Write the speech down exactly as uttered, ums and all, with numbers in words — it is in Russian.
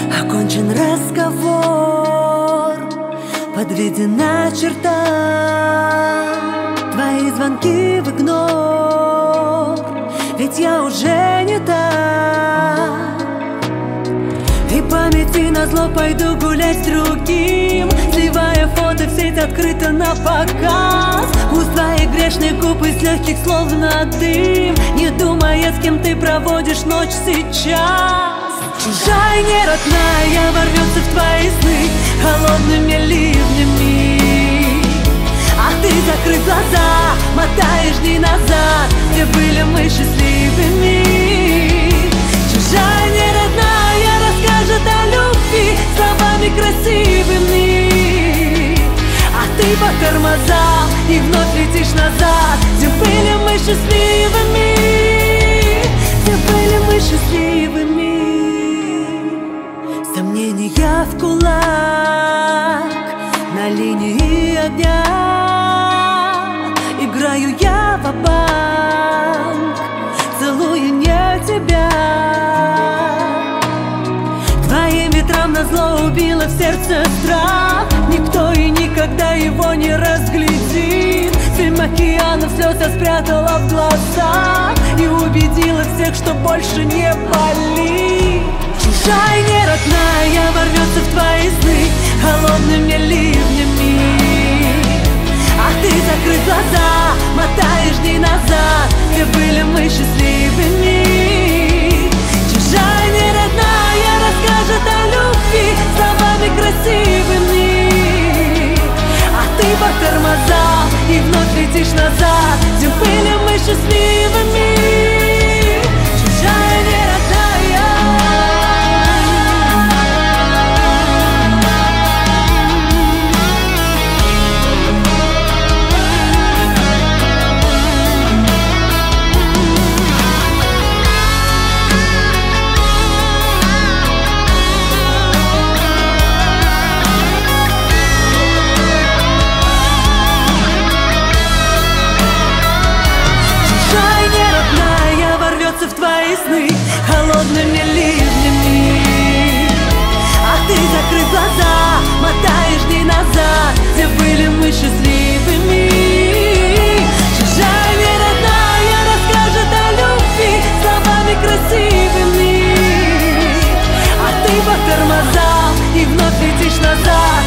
Окончен разговор, подведена черта. Твои звонки в игнор, ведь я уже не та. И памяти назло пойду гулять с другим, сливая фото в сеть открыто на показ. Уст твоих грешных губ из легких словно дым, не думая, с кем ты проводишь ночь сейчас. Чужая, не родная, ворвется в твои сны холодными ливнями. А ты, закрыв глаза, мотаешь дни назад, где были мы счастливыми. Чужая, не родная, расскажет о любви словами красивыми. А ты по тормозам и вновь летишь назад, где были мы счастливыми, где были мы счастливыми. Сомнения в кулак на линии огня, играю я ва-банк, целую не тебя. Твоим ветрам назло убило в сердце страх, никто и никогда его не разглядит. Семь океанов слез я спрятала в глазах и убедила всех, что больше не болит. Чужая, не родная, ворвется в твои сны холодными ливнями. А ты, закрыв глаза, мотаешь дни назад, где были мы счастливыми. Чужая, не родная, расскажет о любви словами красивыми. А ты по тормозам и вновь летишь назад, где были мы счастливыми. Чужая, не родная. В твои сны холодными ливнями. А ты, закрыв глаза, мотаешь дни назад, где были мы счастливыми. Чужая, не родная, расскажет о любви словами красивыми. А ты по тормозам и вновь летишь назад,